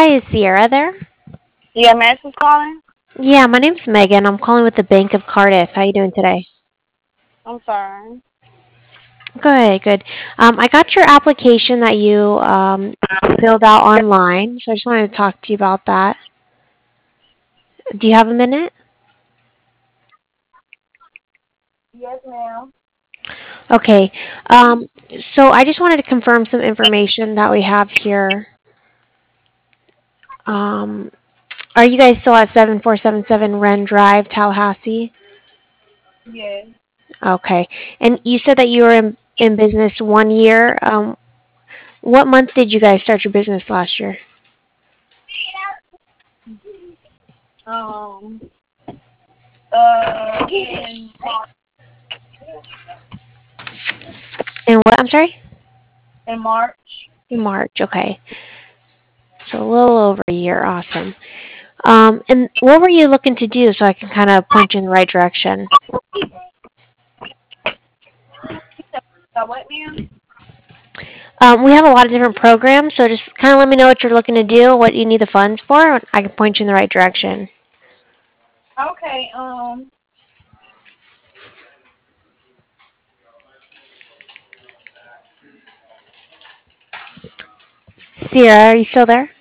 Hi, is Sierra there? Yeah, Max was calling. Yeah, my name's Megan. I'm calling with the Bank of Cardiff. How you doing today? I'm sorry. Good, good. I got your application that you filled out online, so I just wanted to talk to you about that. Do you have a minute? Yes, ma'am. Okay. So I just wanted to confirm some information that we have here. Um, are you guys still at 7477 Wren Drive, Tallahassee? Yes. Okay. And you said that you were in business 1 year. What month did you guys start your business last year? Um. In In what? I'm sorry? March. In March. Okay. So a little over a year. Awesome. And what were you looking to do so I can kind of point you in the right direction? What, ma'am? We have a lot of different programs, so just kind of let me know what you're looking to do, what you need the funds for. I can point you in the right direction. Okay. Sierra, are you still there?